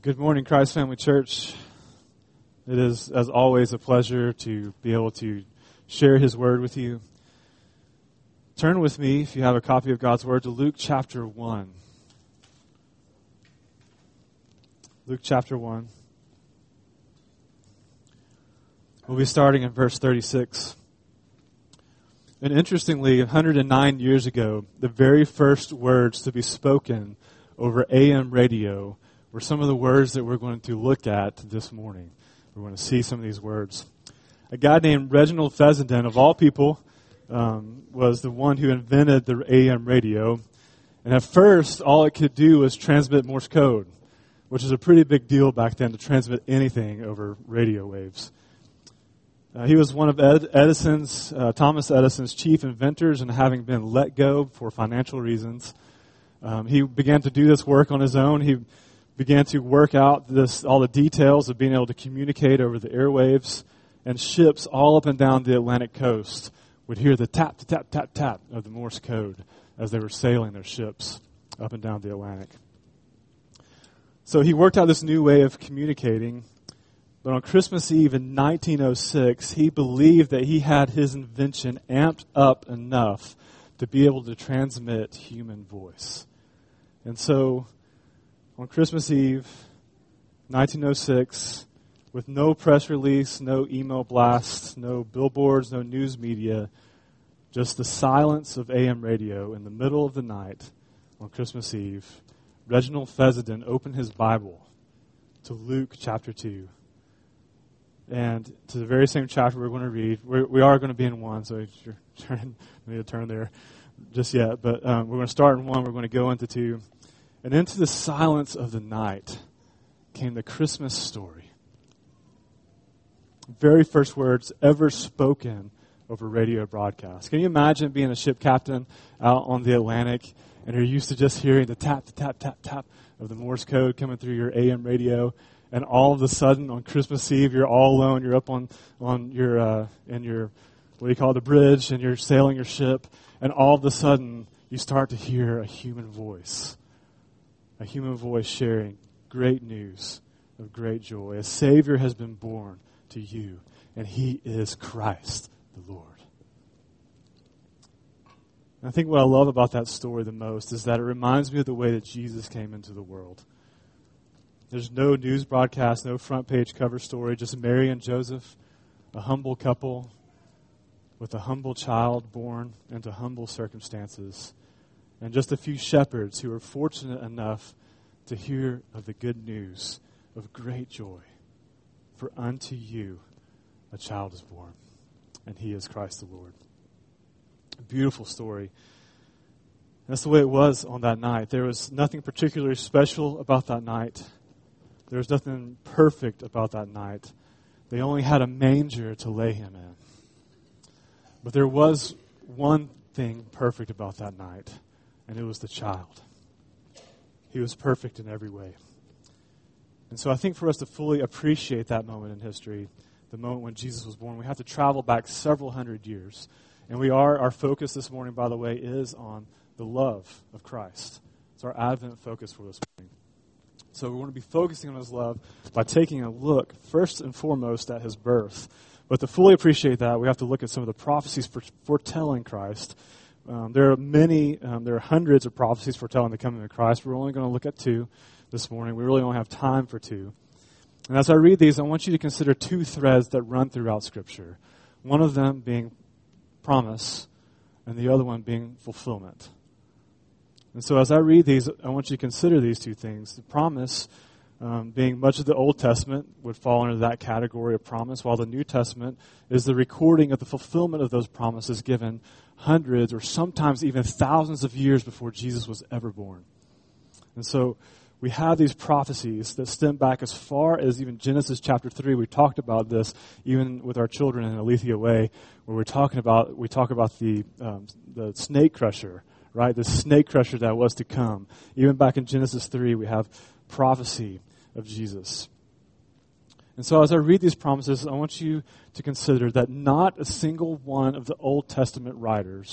Good morning, Christ Family Church. It is, as always, a pleasure to be able to share His Word with you. Turn with me, if you have a copy of God's Word, to Luke chapter 1. Luke chapter 1. We'll be starting in verse 36. And interestingly, 109 years ago, the very first words to be spoken over AM radio were some of the words that we're going to look at this morning. We're going to see some of these words. A guy named Reginald Fessenden, of all people, was the one who invented the AM radio. And at first, all it could do was transmit Morse code, which is a pretty big deal back then to transmit anything over radio waves. He was one of Thomas Edison's chief inventors, and having been let go for financial reasons, he began to do this work on his own. He began to work out all the details of being able to communicate over the airwaves, and ships all up and down the Atlantic coast would hear the tap, tap, tap, tap of the Morse code as they were sailing their ships up and down the Atlantic. So he worked out this new way of communicating, but on Christmas Eve in 1906, he believed that he had his invention amped up enough to be able to transmit human voice. And so on Christmas Eve, 1906, with no press release, no email blasts, no billboards, no news media, just the silence of AM radio in the middle of the night on Christmas Eve, Reginald Fessenden opened his Bible to Luke chapter 2. And to the very same chapter we're going to read. We are going to be in 1, so you're turning, need to turn there just yet. But we're going to start in 1, we're going to go into 2. And into the silence of the night came the Christmas story. Very first words ever spoken over radio broadcast. Can you imagine being a ship captain out on the Atlantic and you're used to just hearing the tap, tap, tap, tap of the Morse code coming through your AM radio, and all of a sudden on Christmas Eve you're all alone, you're up on your in your what do you call it, the bridge, and you're sailing your ship, and all of a sudden you start to hear a human voice. A human voice sharing great news of great joy. A Savior has been born to you, and He is Christ the Lord. And I think what I love about that story the most is that it reminds me of the way that Jesus came into the world. There's no news broadcast, no front page cover story, just Mary and Joseph, a humble couple with a humble child born into humble circumstances, and just a few shepherds who were fortunate enough to hear of the good news of great joy. For unto you a child is born, and He is Christ the Lord. A beautiful story. That's the way it was on that night. There was nothing particularly special about that night. There was nothing perfect about that night. They only had a manger to lay Him in. But there was one thing perfect about that night, and it was the child. He was perfect in every way. And so I think for us to fully appreciate that moment in history, the moment when Jesus was born, we have to travel back several hundred years. And our focus this morning, by the way, is on the love of Christ. It's our Advent focus for this morning. So we're going to be focusing on His love by taking a look, first and foremost, at His birth. But to fully appreciate that, we have to look at some of the prophecies foretelling Christ. There are hundreds of prophecies foretelling the coming of Christ. We're only going to look at 2 this morning. We really don't have time for 2. And as I read these, I want you to consider 2 threads that run throughout Scripture. One of them being promise, and the other one being fulfillment. And so as I read these, I want you to consider these 2 things. The promise, being much of the Old Testament, would fall into that category of promise, while the New Testament is the recording of the fulfillment of those promises given hundreds or sometimes even thousands of years before Jesus was ever born. And so we have these prophecies that stem back as far as even Genesis chapter 3. We talked about this even with our children in Alethea Way, where we talk about the snake crusher, right? The snake crusher that was to come. Even back in Genesis 3, we have prophecy of Jesus. And so as I read these promises, I want you to consider that not a single one of the Old Testament writers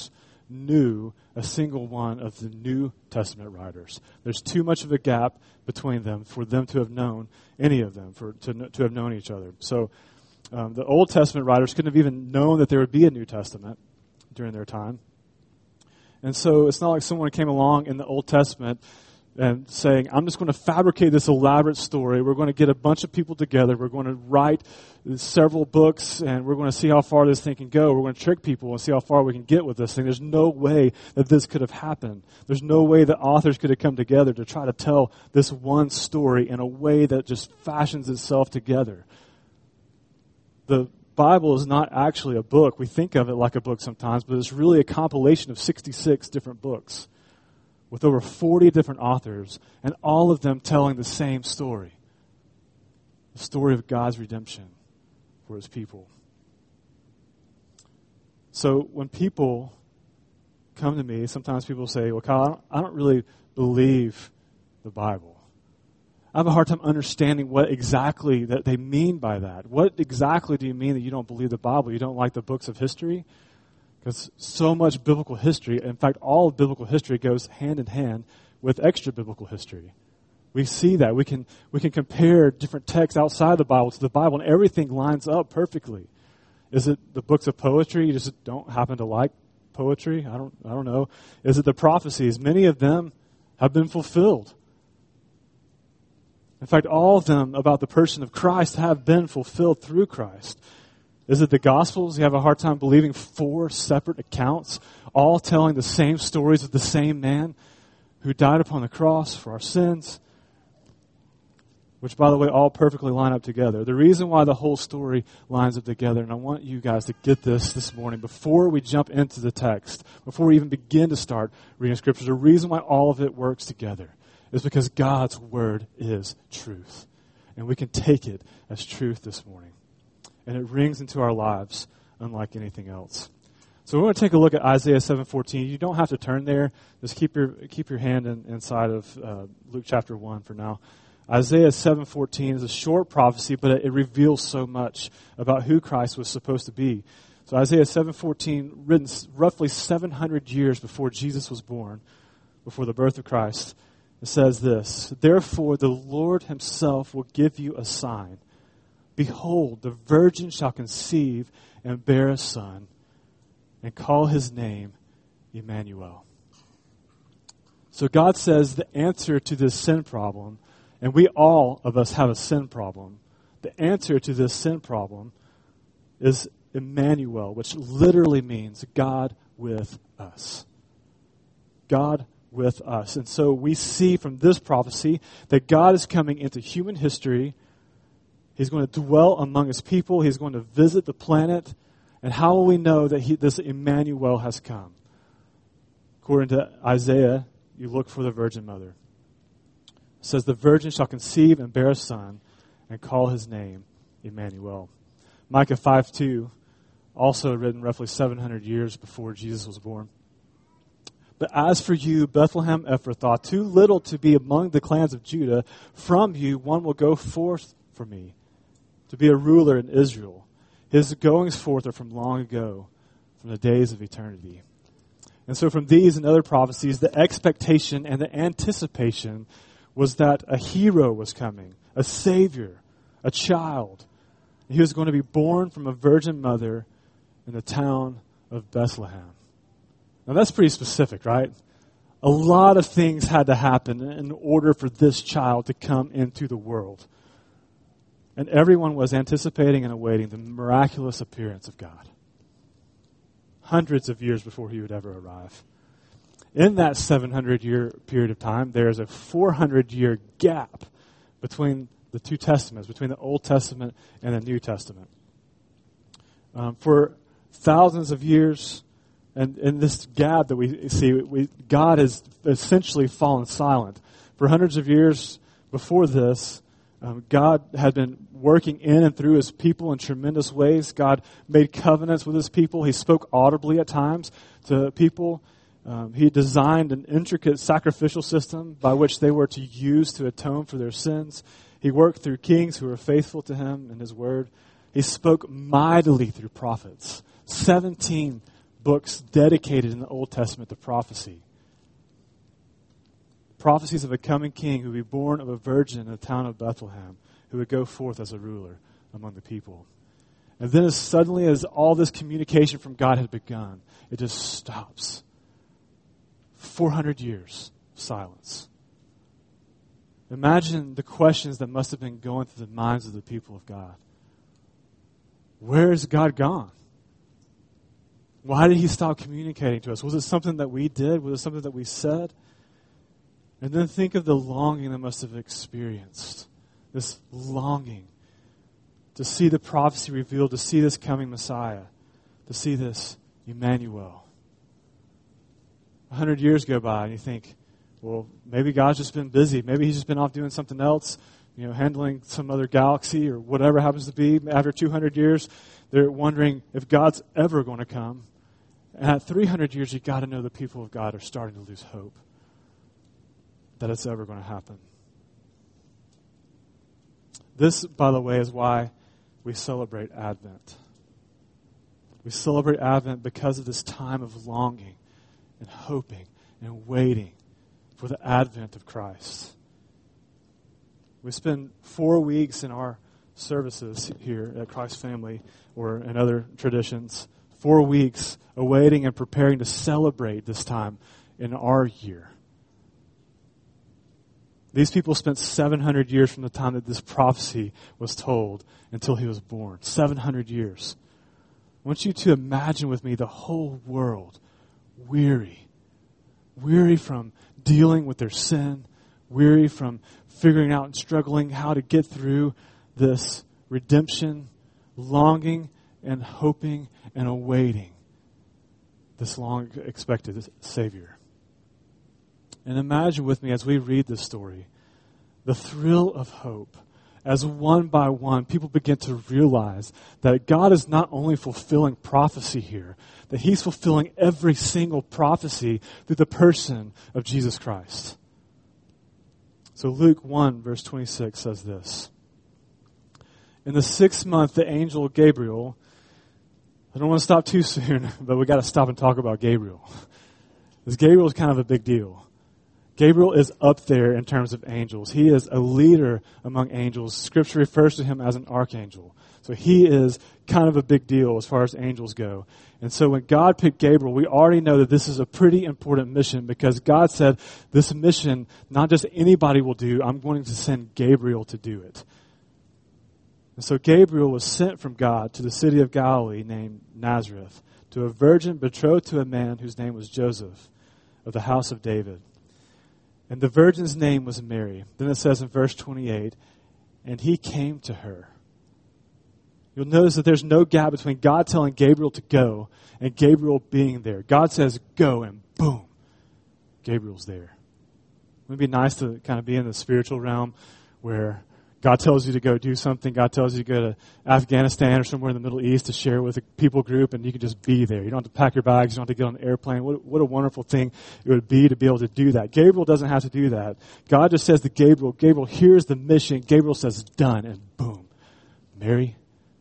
knew a single one of the New Testament writers. There's too much of a gap between them for them to have known any of them, to have known each other. So the Old Testament writers couldn't have even known that there would be a New Testament during their time. And so it's not like someone came along in the Old Testament and saying, I'm just going to fabricate this elaborate story. We're going to get a bunch of people together. We're going to write several books, and we're going to see how far this thing can go. We're going to trick people and see how far we can get with this thing. There's no way that this could have happened. There's no way that authors could have come together to try to tell this one story in a way that just fashions itself together. The Bible is not actually a book. We think of it like a book sometimes, but it's really a compilation of 66 different books with over 40 different authors, and all of them telling the same story. The story of God's redemption for his people. So when people come to me, sometimes people say, well, Kyle, I don't really believe the Bible. I have a hard time understanding what exactly that they mean by that. What exactly do you mean that you don't believe the Bible? You don't like the books of history? Because so much biblical history, in fact, all of biblical history goes hand in hand with extra biblical history. We see that. We can compare different texts outside the Bible to the Bible, and everything lines up perfectly. Is it the books of poetry? You just don't happen to like poetry? I don't know. Is it the prophecies? Many of them have been fulfilled. In fact, all of them about the person of Christ have been fulfilled through Christ. Is it the Gospels? You have a hard time believing 4 separate accounts, all telling the same stories of the same man who died upon the cross for our sins, which, by the way, all perfectly line up together. The reason why the whole story lines up together, and I want you guys to get this morning, before we jump into the text, before we even begin to start reading Scriptures, the reason why all of it works together is because God's Word is truth. And we can take it as truth this morning. And it rings into our lives unlike anything else. So we're going to take a look at Isaiah 7:14. You don't have to turn there. Just keep your hand inside of Luke chapter 1 for now. Isaiah 7:14 is a short prophecy, but it reveals so much about who Christ was supposed to be. So Isaiah 7:14, written roughly 700 years before Jesus was born, before the birth of Christ, it says this: Therefore the Lord himself will give you a sign. Behold, the virgin shall conceive and bear a son, and call his name Emmanuel. So God says the answer to this sin problem, and we all of us have a sin problem, the answer to this sin problem is Emmanuel, which literally means God with us. God with us. And so we see from this prophecy that God is coming into human history. He's going to dwell among his people. He's going to visit the planet. And how will we know that this Emmanuel has come? According to Isaiah, you look for the Virgin Mother. It says, the virgin shall conceive and bear a son and call his name Emmanuel. Micah 5:2, also written roughly 700 years before Jesus was born. But as for you, Bethlehem Ephrathah, too little to be among the clans of Judah, from you one will go forth for me, to be a ruler in Israel. His goings forth are from long ago, from the days of eternity. And so from these and other prophecies, the expectation and the anticipation was that a hero was coming, a savior, a child. He was going to be born from a virgin mother in the town of Bethlehem. Now that's pretty specific, right? A lot of things had to happen in order for this child to come into the world. And everyone was anticipating and awaiting the miraculous appearance of God. Hundreds of years before he would ever arrive. In that 700-year period of time, there is a 400-year gap between the two testaments, between the Old Testament and the New Testament. For thousands of years, and in this gap that we see, God has essentially fallen silent. For hundreds of years before this, God had been working in and through his people in tremendous ways. God made covenants with his people. He spoke audibly at times to people. He designed an intricate sacrificial system by which they were to use to atone for their sins. He worked through kings who were faithful to him and his word. He spoke mightily through prophets. 17 books dedicated in the Old Testament to prophecy. Prophecies of a coming king who would be born of a virgin in the town of Bethlehem, who would go forth as a ruler among the people. And then as suddenly as all this communication from God had begun, it just stops. 400 years of silence. Imagine the questions that must have been going through the minds of the people of God. Where is God gone? Why did he stop communicating to us? Was it something that we did? Was it something that we said? And then think of the longing they must have experienced. This longing to see the prophecy revealed, to see this coming Messiah, to see this Emmanuel. 100 years go by and you think, well, maybe God's just been busy. Maybe he's just been off doing something else, handling some other galaxy or whatever happens to be. After 200 years, they're wondering if God's ever going to come. And at 300 years, you've got to know the people of God are starting to lose hope that it's ever going to happen. This, by the way, is why we celebrate Advent. We celebrate Advent because of this time of longing and hoping and waiting for the advent of Christ. We spend 4 weeks in our services here at Christ Family or in other traditions, 4 weeks awaiting and preparing to celebrate this time in our year. These people spent 700 years from the time that this prophecy was told until he was born. 700 years. I want you to imagine with me the whole world weary from dealing with their sin, weary from figuring out and struggling how to get through this redemption, longing and hoping and awaiting this long expected Savior. And imagine with me as we read this story, the thrill of hope as one by one people begin to realize that God is not only fulfilling prophecy here, that he's fulfilling every single prophecy through the person of Jesus Christ. So Luke 1 verse 26 says this. In the 6th month, the angel Gabriel, I don't want to stop too soon, but we got to stop and talk about Gabriel. Because Gabriel is kind of a big deal. Gabriel is up there in terms of angels. He is a leader among angels. Scripture refers to him as an archangel. So he is kind of a big deal as far as angels go. And so when God picked Gabriel, we already know that this is a pretty important mission because God said this mission, not just anybody will do, I'm going to send Gabriel to do it. And so Gabriel was sent from God to the city of Galilee named Nazareth to a virgin betrothed to a man whose name was Joseph of the house of David. And the virgin's name was Mary. Then it says in verse 28, and he came to her. You'll notice that there's no gap between God telling Gabriel to go and Gabriel being there. God says go and boom, Gabriel's there. Wouldn't it be nice to kind of be in the spiritual realm where God tells you to go do something. God tells you to go to Afghanistan or somewhere in the Middle East to share with a people group, and you can just be there. You don't have to pack your bags. You don't have to get on an airplane. What a wonderful thing it would be to be able to do that. Gabriel doesn't have to do that. God just says to Gabriel, Gabriel, here's the mission. Gabriel says, done, and boom. Mary,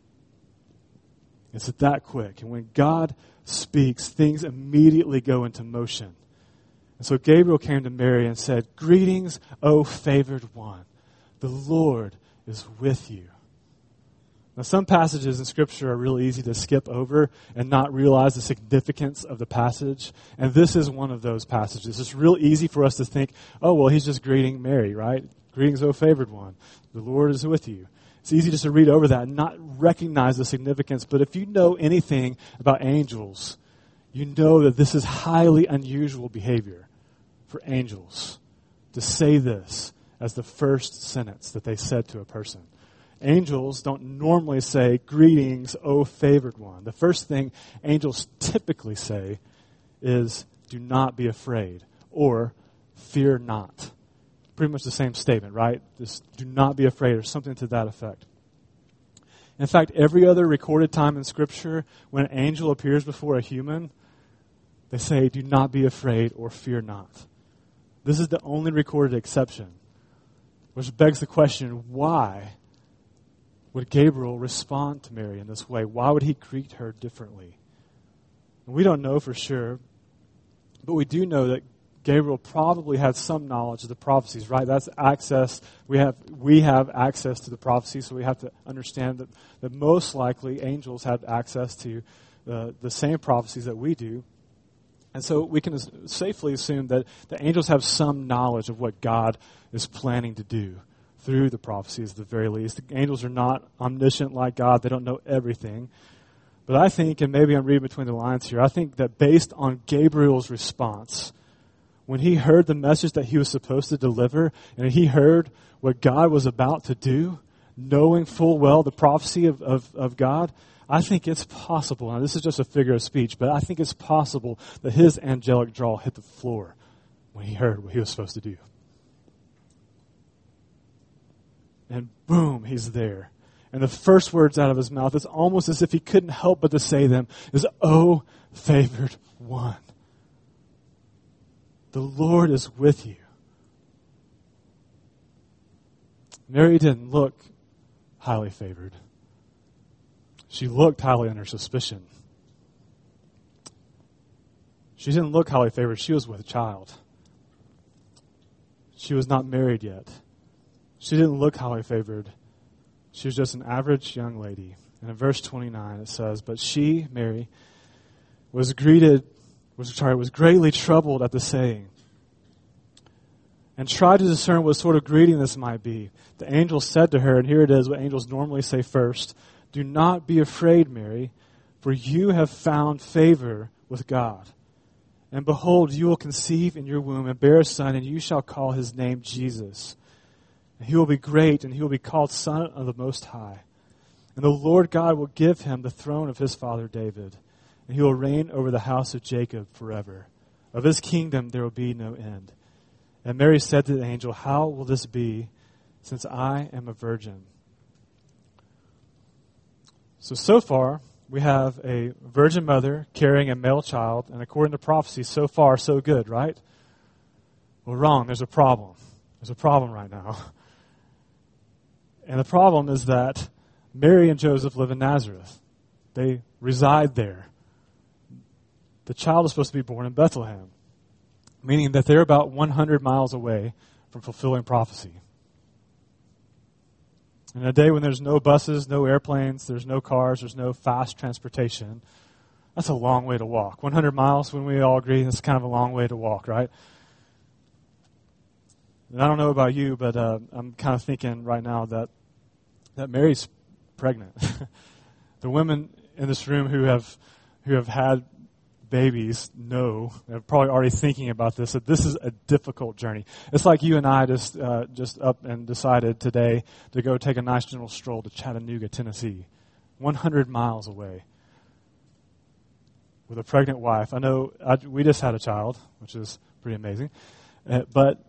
it's that quick. And when God speaks, things immediately go into motion. And so Gabriel came to Mary and said, greetings, O favored one. The Lord is with you. Now, some passages in Scripture are really easy to skip over and not realize the significance of the passage. And this is one of those passages. It's real easy for us to think, oh, well, he's just greeting Mary, right? Greetings, O favored one. The Lord is with you. It's easy just to read over that and not recognize the significance. But if you know anything about angels, you know that this is highly unusual behavior for angels to say this as the first sentence that they said to a person. Angels don't normally say, greetings, O favored one. The first thing angels typically say is, do not be afraid, or fear not. Pretty much the same statement, right? Just do not be afraid, or something to that effect. In fact, every other recorded time in Scripture, when an angel appears before a human, they say, do not be afraid, or fear not. This is the only recorded exception. Which begs the question, why would Gabriel respond to Mary in this way? Why would he greet her differently? We don't know for sure, but we do know that Gabriel probably had some knowledge of the prophecies, right? That's access. We have access to the prophecies, so we have to understand that most likely angels had access to the same prophecies that we do. And so we can safely assume that the angels have some knowledge of what God is planning to do through the prophecies at the very least. The angels are not omniscient like God. They don't know everything. But I think, and maybe I'm reading between the lines here, I think that based on Gabriel's response, when he heard the message that he was supposed to deliver, and he heard what God was about to do, knowing full well the prophecy of God, I think it's possible, and this is just a figure of speech, but I think it's possible that his angelic jaw hit the floor when he heard what he was supposed to do. And boom, he's there. And the first words out of his mouth, it's almost as if he couldn't help but to say them, is, "Oh, favored one, the Lord is with you." Mary didn't look highly favored. She looked highly under suspicion. She didn't look highly favored. She was with a child. She was not married yet. She didn't look highly favored. She was just an average young lady. And in verse 29 it says, "But she, Mary, was greatly troubled at the saying, and tried to discern what sort of greeting this might be. The angel said to her," and here it is, what angels normally say first, "Do not be afraid, Mary, for you have found favor with God. And behold, you will conceive in your womb and bear a son, and you shall call his name Jesus. And he will be great, and he will be called Son of the Most High. And the Lord God will give him the throne of his father David, and he will reign over the house of Jacob forever. Of his kingdom there will be no end." And Mary said to the angel, "How will this be, since I am a virgin?" So far, we have a virgin mother carrying a male child, and according to prophecy, so far, so good, right? Well, wrong. There's a problem. There's a problem right now. And the problem is that Mary and Joseph live in Nazareth. They reside there. The child is supposed to be born in Bethlehem, meaning that they're about 100 miles away from fulfilling prophecy. In a day when there's no buses, no airplanes, there's no cars, there's no fast transportation, that's a long way to walk. 100 miles, when we all agree, that's kind of a long way to walk, right? And I don't know about you, but I'm kind of thinking right now that Mary's pregnant. The women in this room who have had babies know, they're probably already thinking about this, that this is a difficult journey. It's like you and I just up and decided today to go take a nice general stroll to Chattanooga, Tennessee, 100 miles away, with a pregnant wife. I know we just had a child, which is pretty amazing, but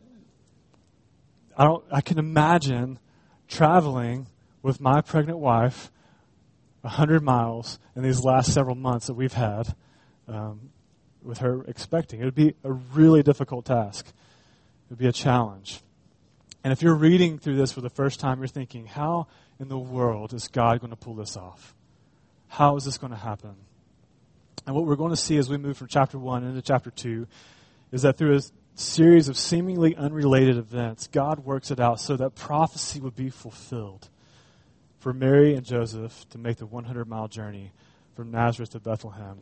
I can imagine traveling with my pregnant wife 100 miles in these last several months that we've had, with her expecting. It would be a really difficult task. It would be a challenge. And if you're reading through this for the first time, you're thinking, how in the world is God going to pull this off? How is this going to happen? And what we're going to see as we move from chapter 1 into chapter 2 is that through a series of seemingly unrelated events, God works it out so that prophecy would be fulfilled for Mary and Joseph to make the 100-mile journey from Nazareth to Bethlehem.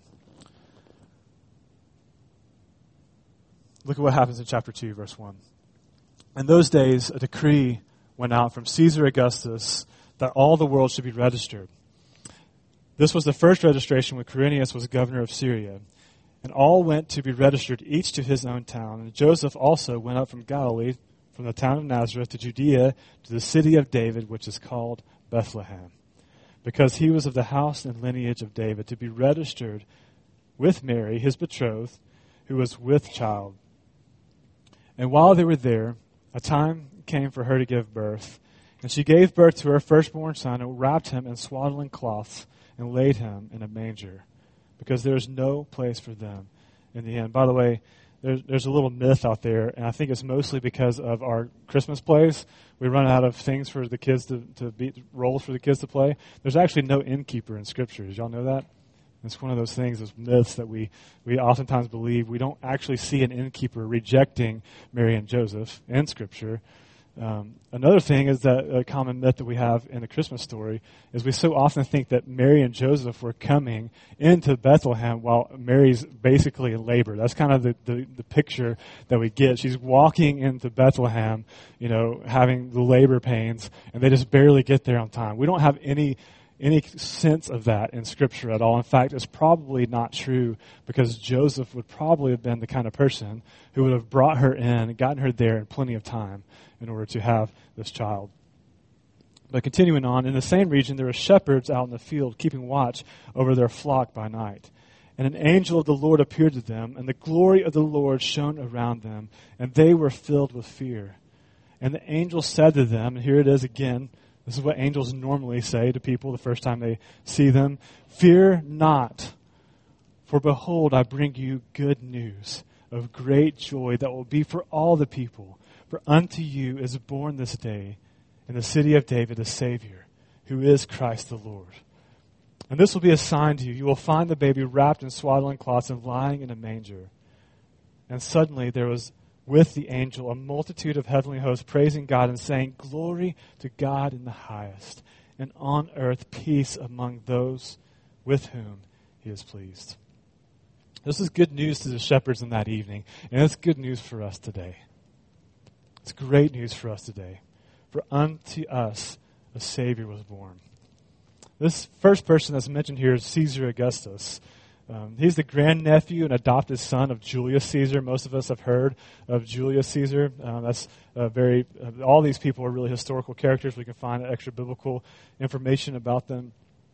Look at what happens in chapter 2, verse 1. "In those days, a decree went out from Caesar Augustus that all the world should be registered. This was the first registration when Quirinius was governor of Syria. And all went to be registered, each to his own town. And Joseph also went up from Galilee, from the town of Nazareth to Judea, to the city of David, which is called Bethlehem, because he was of the house and lineage of David, to be registered with Mary, his betrothed, who was with child. And while they were there, a time came for her to give birth. And she gave birth to her firstborn son, and wrapped him in swaddling cloths, and laid him in a manger, because there is no place for them in the inn." By the way, there's a little myth out there, and I think it's mostly because of our Christmas plays. We run out of things for the kids to be roles for the kids to play. There's actually no innkeeper in Scripture. Did y'all know that? It's one of those things, those myths that we oftentimes believe. We don't actually see an innkeeper rejecting Mary and Joseph in Scripture. Another thing is that a common myth that we have in the Christmas story is we so often think that Mary and Joseph were coming into Bethlehem while Mary's basically in labor. That's kind of the picture that we get. She's walking into Bethlehem, having the labor pains, and they just barely get there on time. We don't have any sense of that in Scripture at all. In fact, it's probably not true, because Joseph would probably have been the kind of person who would have brought her in and gotten her there in plenty of time in order to have this child. But continuing on, in the same region there were shepherds out in the field keeping watch over their flock by night. And an angel of the Lord appeared to them, and the glory of the Lord shone around them, and they were filled with fear. And the angel said to them, and here it is again, this is what angels normally say to people the first time they see them, "Fear not, for behold, I bring you good news of great joy that will be for all the people. For unto you is born this day in the city of David a Savior, who is Christ the Lord. And this will be a sign to you. You will find the baby wrapped in swaddling cloths and lying in a manger." And suddenly there was with the angel a multitude of heavenly hosts praising God and saying, "Glory to God in the highest, and on earth peace among those with whom he is pleased." This is good news to the shepherds in that evening, and it's good news for us today. It's great news for us today. For unto us a Savior was born. This first person that's mentioned here is Caesar Augustus. He's the grandnephew and adopted son of Julius Caesar. Most of us have heard of Julius Caesar. All these people are really historical characters. We can find extra biblical information about them.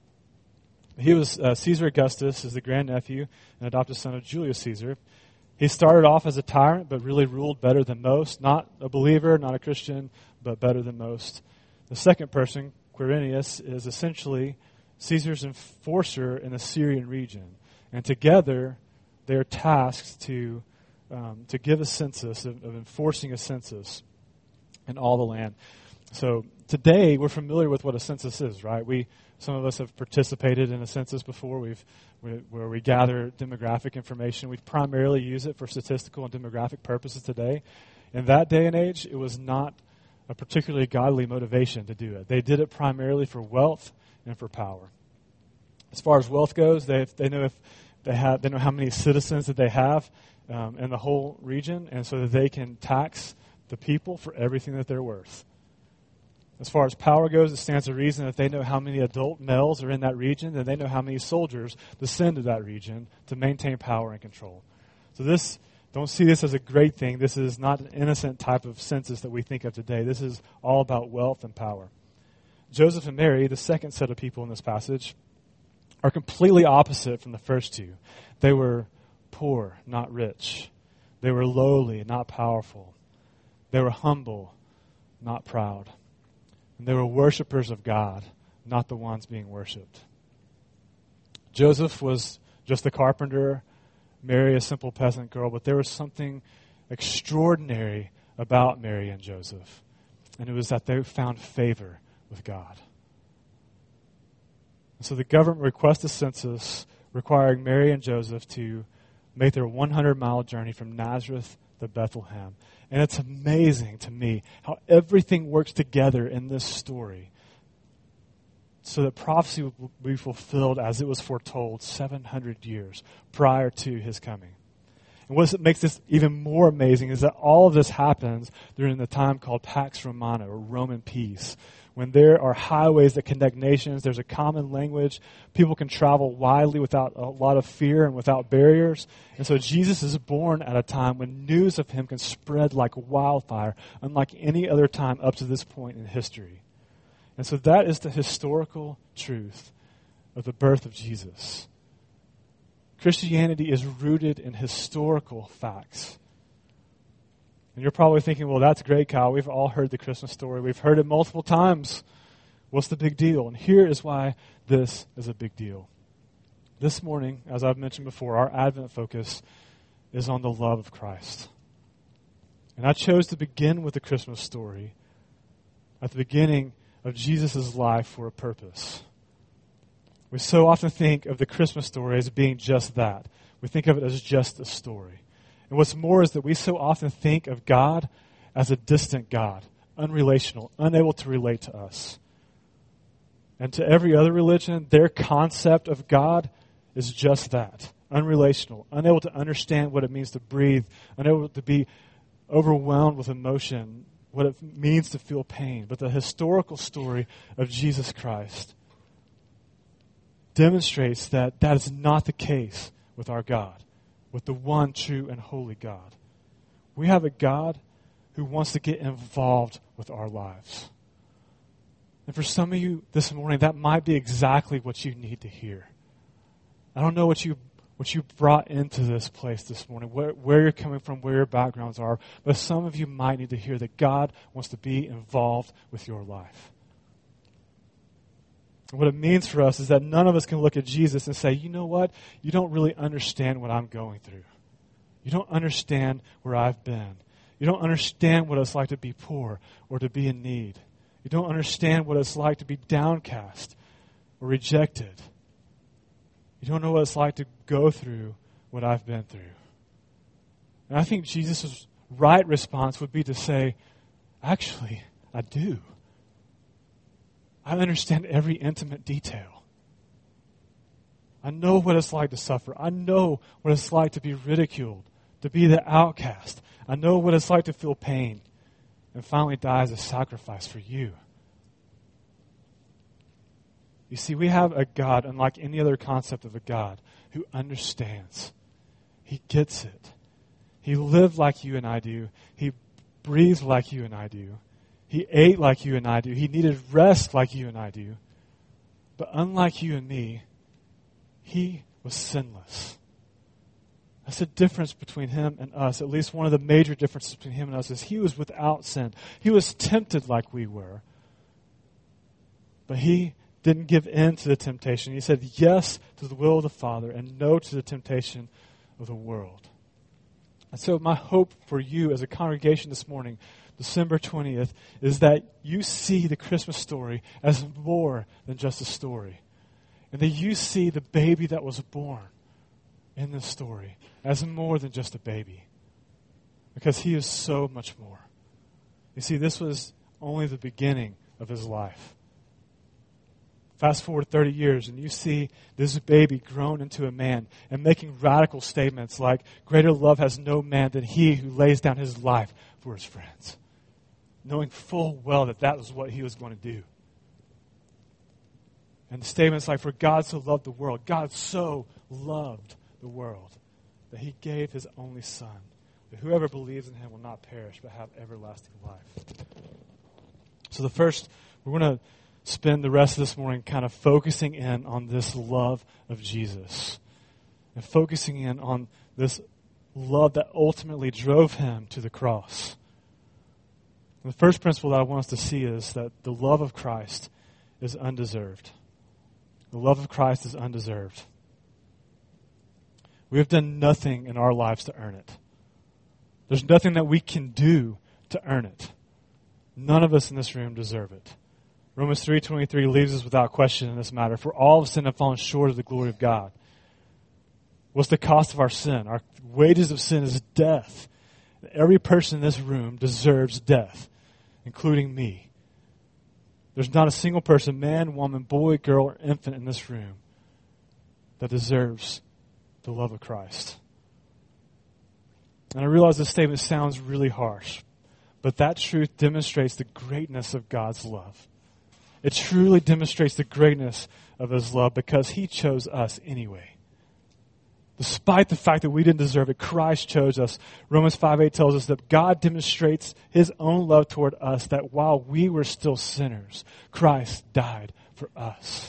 He was Caesar Augustus is the grandnephew and adopted son of Julius Caesar. He started off as a tyrant, but really ruled better than most. Not a believer, not a Christian, but better than most. The second person, Quirinius, is essentially Caesar's enforcer in the Syrian region. And together, they're tasked to give a census, of enforcing a census in all the land. So today, we're familiar with what a census is, right? Some of us have participated in a census before, where we gather demographic information. We primarily use it for statistical and demographic purposes today. In that day and age, it was not a particularly godly motivation to do it. They did it primarily for wealth and for power. As far as wealth goes, they know how many citizens that they have in the whole region, and so that they can tax the people for everything that they're worth. As far as power goes, it stands to reason that they know how many adult males are in that region, and they know how many soldiers to send to that region to maintain power and control. So don't see this as a great thing. This is not an innocent type of census that we think of today. This is all about wealth and power. Joseph and Mary, the second set of people in this passage, are completely opposite from the first two. They were poor, not rich. They were lowly, not powerful. They were humble, not proud. And they were worshipers of God, not the ones being worshipped. Joseph was just a carpenter, Mary a simple peasant girl, but there was something extraordinary about Mary and Joseph. And it was that they found favor with God. And so the government requested a census requiring Mary and Joseph to make their 100-mile journey from Nazareth to Bethlehem. And it's amazing to me how everything works together in this story so that prophecy will be fulfilled as it was foretold 700 years prior to his coming. And what makes this even more amazing is that all of this happens during the time called Pax Romana, or Roman peace, when there are highways that connect nations, there's a common language, people can travel widely without a lot of fear and without barriers. And so Jesus is born at a time when news of him can spread like wildfire, unlike any other time up to this point in history. And so that is the historical truth of the birth of Jesus. Christianity is rooted in historical facts. And you're probably thinking, well, that's great, Kyle. We've all heard the Christmas story. We've heard it multiple times. What's the big deal? And here is why this is a big deal. This morning, as I've mentioned before, our Advent focus is on the love of Christ. And I chose to begin with the Christmas story at the beginning of Jesus' life for a purpose. We so often think of the Christmas story as being just that. We think of it as just a story. And what's more is that we so often think of God as a distant God, unrelational, unable to relate to us. And to every other religion, their concept of God is just that, unrelational, unable to understand what it means to breathe, unable to be overwhelmed with emotion, what it means to feel pain. But the historical story of Jesus Christ demonstrates that that is not the case with our God, with the one true and holy God. We have a God who wants to get involved with our lives. And for some of you this morning, that might be exactly what you need to hear. I don't know what you brought into this place this morning, where you're coming from, where your backgrounds are, but some of you might need to hear that God wants to be involved with your life. And what it means for us is that none of us can look at Jesus and say, you know what? You don't really understand what I'm going through. You don't understand where I've been. You don't understand what it's like to be poor or to be in need. You don't understand what it's like to be downcast or rejected. You don't know what it's like to go through what I've been through. And I think Jesus' right response would be to say, actually, I do. I understand every intimate detail. I know what it's like to suffer. I know what it's like to be ridiculed, to be the outcast. I know what it's like to feel pain and finally die as a sacrifice for you. You see, we have a God, unlike any other concept of a God, who understands. He gets it. He lived like you and I do. He breathed like you and I do. He ate like you and I do. He needed rest like you and I do. But unlike you and me, he was sinless. That's the difference between him and us. At least one of the major differences between him and us is he was without sin. He was tempted like we were. But he didn't give in to the temptation. He said yes to the will of the Father and no to the temptation of the world. And so my hope for you as a congregation this morning, December 20th, is that you see the Christmas story as more than just a story. And that you see the baby that was born in this story as more than just a baby. Because he is so much more. You see, this was only the beginning of his life. Fast forward 30 years and you see this baby grown into a man and making radical statements like, greater love has no man than he who lays down his life for his friends. Knowing full well that that was what he was going to do. And the statements like, for God so loved the world, God so loved the world, that he gave his only Son, that whoever believes in him will not perish but have everlasting life. So we're going to spend the rest of this morning kind of focusing in on this love of Jesus. And focusing in on this love that ultimately drove him to the cross. And the first principle that I want us to see is that the love of Christ is undeserved. The love of Christ is undeserved. We have done nothing in our lives to earn it. There's nothing that we can do to earn it. None of us in this room deserve it. Romans 3:23 leaves us without question in this matter. For all of sin have fallen short of the glory of God. What's the cost of our sin? Our wages of sin is death. Every person in this room deserves death, including me. There's not a single person, man, woman, boy, girl, or infant in this room that deserves the love of Christ. And I realize this statement sounds really harsh, but that truth demonstrates the greatness of God's love. It truly demonstrates the greatness of his love because he chose us anyway. Despite the fact that we didn't deserve it, Christ chose us. Romans 5:8 tells us that God demonstrates his own love toward us, that while we were still sinners, Christ died for us.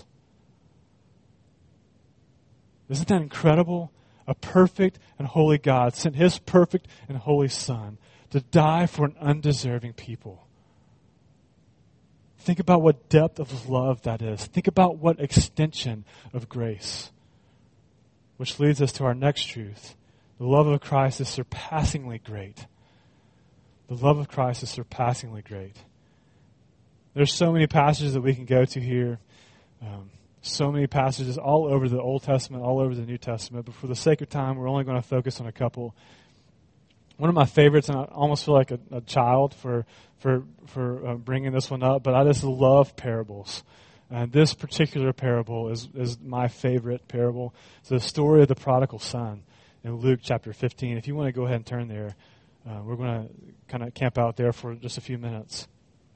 Isn't that incredible? A perfect and holy God sent his perfect and holy Son to die for an undeserving people. Think about what depth of love that is. Think about what extension of grace. Which leads us to our next truth. The love of Christ is surpassingly great. The love of Christ is surpassingly great. There's so many passages that we can go to here. so many passages all over the Old Testament, all over the New Testament, but for the sake of time, we're only going to focus on a couple. One of my favorites, and I almost feel like a child for bringing this one up, but I just love parables. And this particular parable is my favorite parable. It's the story of the prodigal son in Luke chapter 15. If you want to go ahead and turn there, we're going to kind of camp out there for just a few minutes.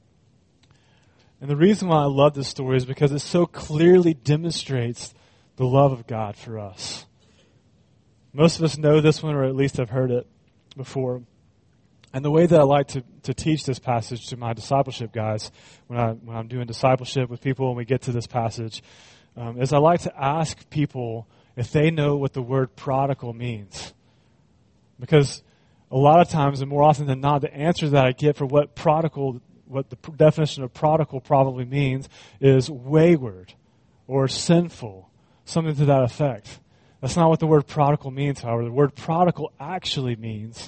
And the reason why I love this story is because it so clearly demonstrates the love of God for us. Most of us know this one, or at least have heard it before. And the way that I like to teach this passage to my discipleship guys, when I'm doing discipleship with people and we get to this passage, is I like to ask people if they know what the word prodigal means. Because a lot of times, and more often than not, the answer that I get for what the definition of prodigal probably means is wayward or sinful, something to that effect. That's not what the word prodigal means, however. The word prodigal actually means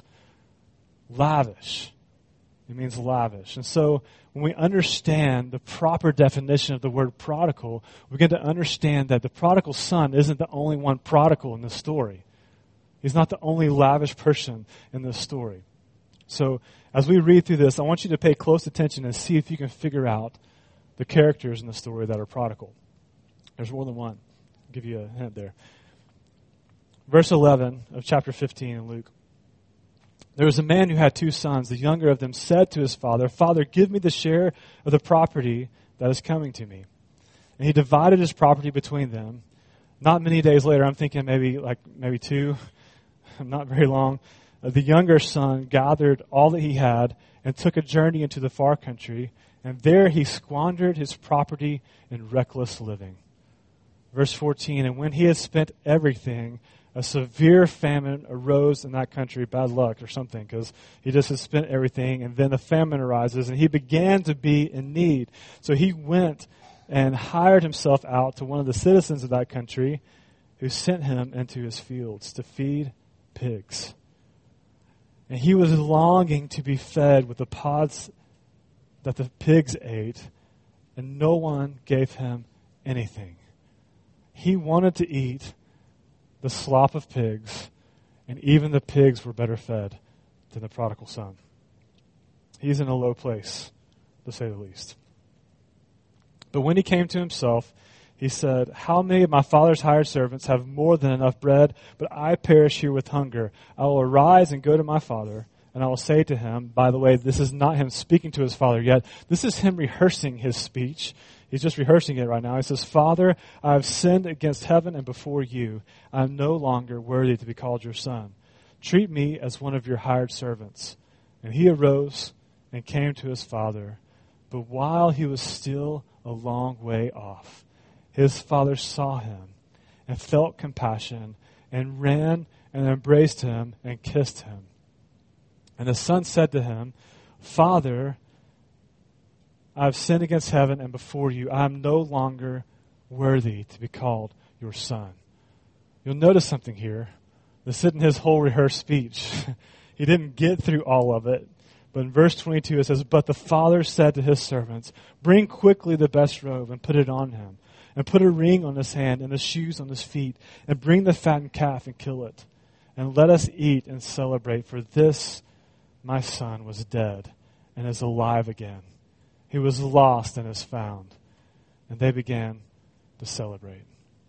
lavish. It means lavish. And so when we understand the proper definition of the word prodigal, we begin to understand that the prodigal son isn't the only one prodigal in this story. He's not the only lavish person in this story. So as we read through this, I want you to pay close attention and see if you can figure out the characters in the story that are prodigal. There's more than one. I'll give you a hint there. Verse 11 of chapter 15 in Luke. There was a man who had 2 sons. The younger of them said to his father, "Father, give me the share of the property that is coming to me." And he divided his property between them. Not many days later, I'm thinking maybe 2, not very long, the younger son gathered all that he had and took a journey into the far country, and there he squandered his property in reckless living. Verse 14, and when he had spent everything, a severe famine arose in that country, bad luck or something, because he just had spent everything, and then a famine arises, and he began to be in need. So he went and hired himself out to one of the citizens of that country, who sent him into his fields to feed pigs. And he was longing to be fed with the pods that the pigs ate, and no one gave him anything. He wanted to eat the slop of pigs, and even the pigs were better fed than the prodigal son. He's in a low place, to say the least. But when he came to himself, he said, "How many of my father's hired servants have more than enough bread, but I perish here with hunger? I will arise and go to my father, and I will say to him," by the way, this is not him speaking to his father yet. This is him rehearsing his speech. He's just rehearsing it right now. He says, "Father, I have sinned against heaven and before you. I am no longer worthy to be called your son. Treat me as one of your hired servants." And he arose and came to his father. But while he was still a long way off, his father saw him and felt compassion and ran and embraced him and kissed him. And the son said to him, "Father, I have sinned against heaven and before you. I am no longer worthy to be called your son." You'll notice something here. This isn't his whole rehearsed speech. He didn't get through all of it. But in verse 22 it says, "But the father said to his servants, 'Bring quickly the best robe and put it on him, and put a ring on his hand and the shoes on his feet, and bring the fattened calf and kill it. And let us eat and celebrate, for this my son was dead and is alive again. He was lost and is found.' And they began to celebrate."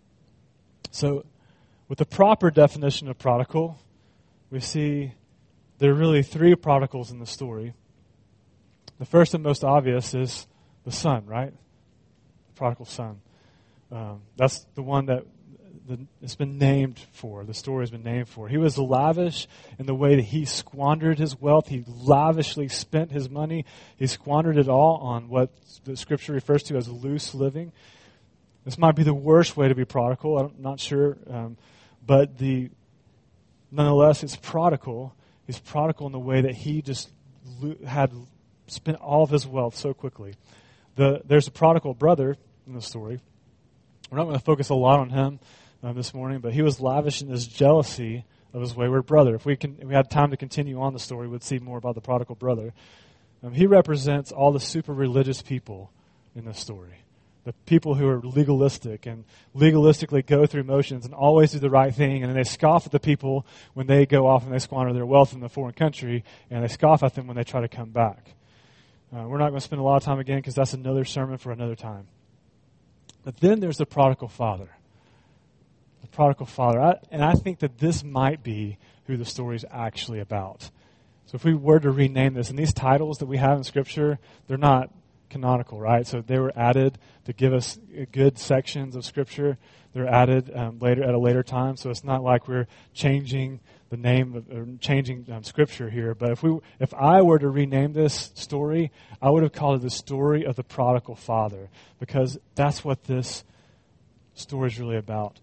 So, with the proper definition of prodigal, we see there are really 3 prodigals in the story. The first and most obvious is the son, right? The prodigal son. That's the one that it's been named for. The story has been named for. He was lavish in the way that he squandered his wealth. He lavishly spent his money. He squandered it all on what the scripture refers to as loose living. This might be the worst way to be prodigal. I'm not sure. But nonetheless, it's prodigal. He's prodigal in the way that he just had spent all of his wealth so quickly. There's a prodigal brother in the story. We're not going to focus a lot on him this morning, but he was lavish in his jealousy of his wayward brother. If we had time to continue on the story, we'd see more about the prodigal brother. He represents all the super religious people in this story. The people who are legalistic and legalistically go through motions and always do the right thing, and then they scoff at the people when they go off and they squander their wealth in the foreign country, and they scoff at them when they try to come back. We're not going to spend a lot of time again because that's another sermon for another time. But then there's the prodigal father. The prodigal father. And I think that this might be who the story is actually about. So if we were to rename this, and these titles that we have in Scripture, they're not canonical, right? So they were added to give us good sections of Scripture. They're added later at a later time, so it's not like we're changing the name of, or changing Scripture here. But if I were to rename this story, I would have called it the story of the prodigal father, because that's what this story is really about.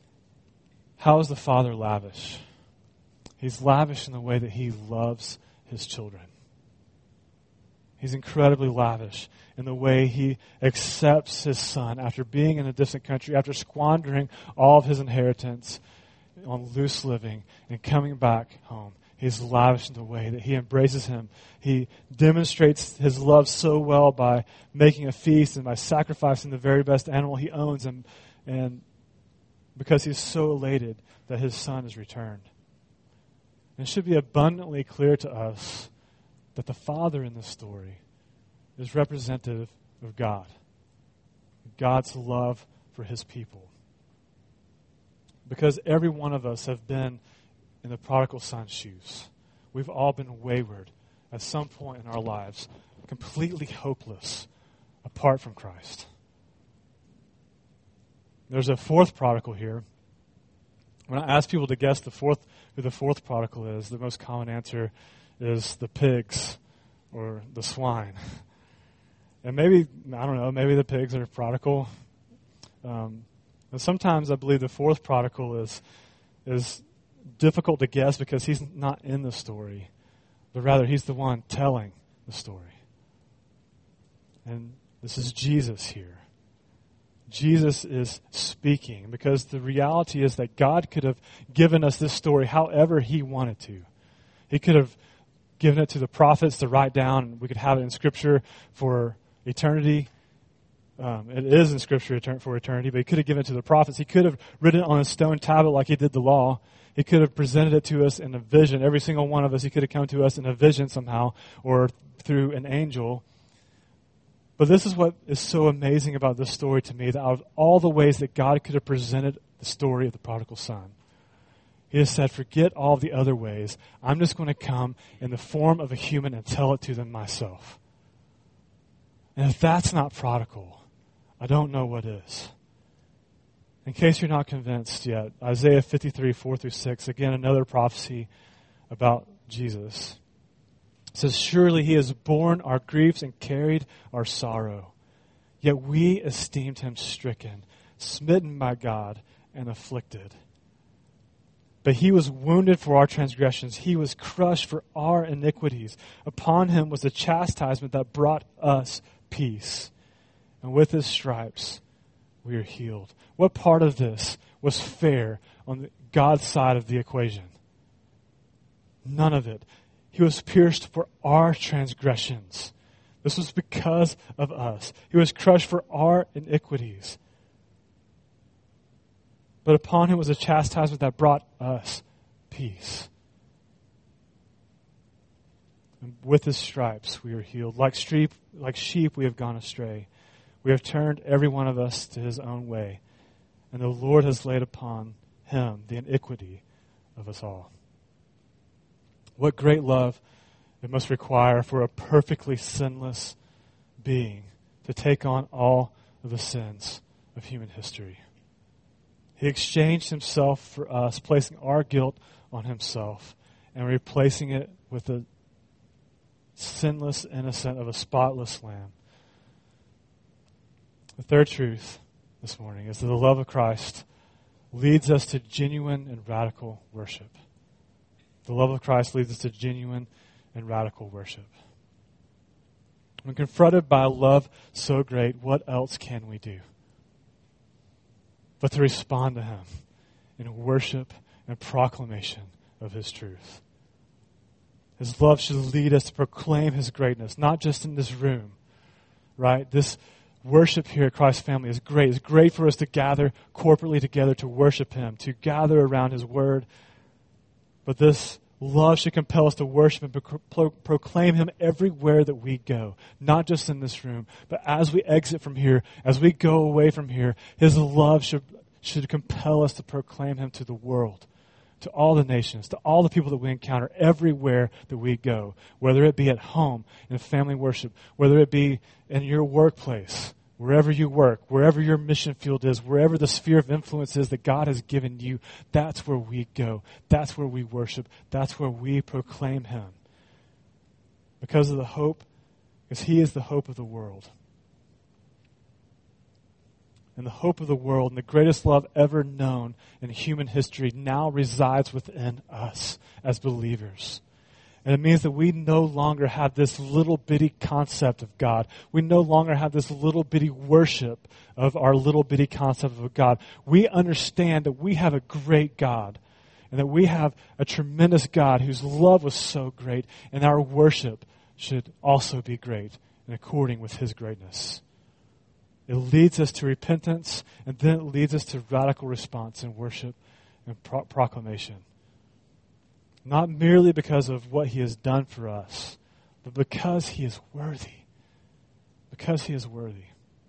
How is the father lavish? He's lavish in the way that he loves his children. He's incredibly lavish in the way he accepts his son after being in a distant country, after squandering all of his inheritance on loose living and coming back home. He's lavish in the way that he embraces him. He demonstrates his love so well by making a feast and by sacrificing the very best animal he owns, and because he's so elated that his son is returned. And it should be abundantly clear to us that the father in this story is representative of God, God's love for his people. Because every one of us have been in the prodigal son's shoes. We've all been wayward at some point in our lives, completely hopeless apart from Christ. There's a fourth prodigal here. When I ask people to guess who the fourth prodigal is, the most common answer is the pigs or the swine. And maybe, I don't know, maybe the pigs are prodigal. And sometimes I believe the fourth prodigal is difficult to guess because he's not in the story, but rather he's the one telling the story. And this is Jesus here. Jesus is speaking, because the reality is that God could have given us this story however he wanted to. He could have given it to the prophets to write down, and we could have it in Scripture for eternity. It is in Scripture for eternity, but he could have given it to the prophets. He could have written it on a stone tablet like he did the law. He could have presented it to us in a vision. Every single one of us, he could have come to us in a vision somehow or through an angel. But this is what is so amazing about this story to me, that out of all the ways that God could have presented the story of the prodigal son, he has said, forget all the other ways. I'm just going to come in the form of a human and tell it to them myself. And if that's not prodigal, I don't know what is. In case you're not convinced yet, Isaiah 53, 4-6, again, another prophecy about Jesus. It says, surely he has borne our griefs and carried our sorrow. Yet we esteemed him stricken, smitten by God, and afflicted. But he was wounded for our transgressions. He was crushed for our iniquities. Upon him was the chastisement that brought us peace. And with his stripes we are healed. What part of this was fair on God's side of the equation? None of it. He was pierced for our transgressions. This was because of us. He was crushed for our iniquities. But upon him was a chastisement that brought us peace. And with his stripes we are healed. Like sheep we have gone astray. We have turned every one of us to his own way. And the Lord has laid upon him the iniquity of us all. What great love it must require for a perfectly sinless being to take on all of the sins of human history. He exchanged himself for us, placing our guilt on himself and replacing it with the sinless innocent of a spotless lamb. The third truth this morning is that the love of Christ leads us to genuine and radical worship. The love of Christ leads us to genuine and radical worship. When confronted by a love so great, what else can we do but to respond to him in worship and proclamation of his truth? His love should lead us to proclaim his greatness, not just in this room, right? This Worship here at Christ Family is great. It's great for us to gather corporately together to worship Him, to gather around His Word. But this love should compel us to worship and proclaim Him everywhere that we go, not just in this room, but as we exit from here, as we go away from here, His love should compel us to proclaim Him to the world, to all the nations, to all the people that we encounter everywhere that we go, whether it be at home, in family worship, whether it be in your workplace, wherever you work, wherever your mission field is, wherever the sphere of influence is that God has given you, that's where we go. That's where we worship. That's where we proclaim Him. Because of the hope, because He is the hope of the world. And the hope of the world and the greatest love ever known in human history now resides within us as believers. And it means that we no longer have this little bitty concept of God. We no longer have this little bitty worship of our little bitty concept of God. We understand that we have a great God and that we have a tremendous God whose love was so great, and our worship should also be great in according with His greatness. It leads us to repentance, and then it leads us to radical response in worship and proclamation. Not merely because of what He has done for us, but because He is worthy. Because He is worthy.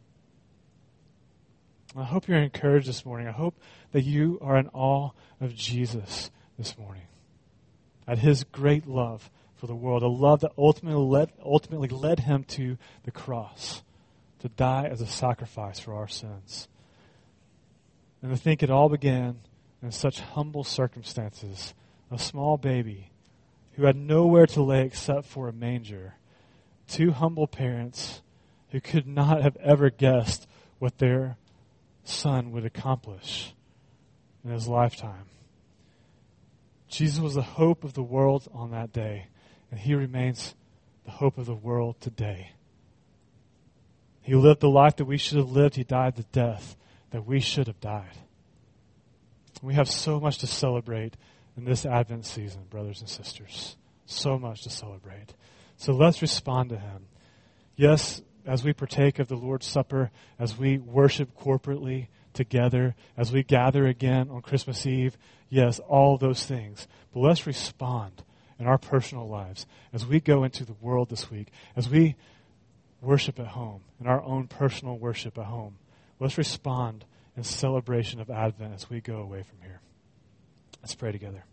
I hope you're encouraged this morning. I hope that you are in awe of Jesus this morning. At His great love for the world, a love that ultimately led Him to the cross, to die as a sacrifice for our sins. And to think it all began in such humble circumstances. A small baby who had nowhere to lay except for a manger. Two humble parents who could not have ever guessed what their son would accomplish in his lifetime. Jesus was the hope of the world on that day, and He remains the hope of the world today. He lived the life that we should have lived. He died the death that we should have died. We have so much to celebrate in this Advent season, brothers and sisters. So much to celebrate. So let's respond to Him. Yes, as we partake of the Lord's Supper, as we worship corporately together, as we gather again on Christmas Eve, yes, all those things. But let's respond in our personal lives as we go into the world this week, as we worship at home, in our own personal worship at home. Let's respond in celebration of Advent as we go away from here. Let's pray together.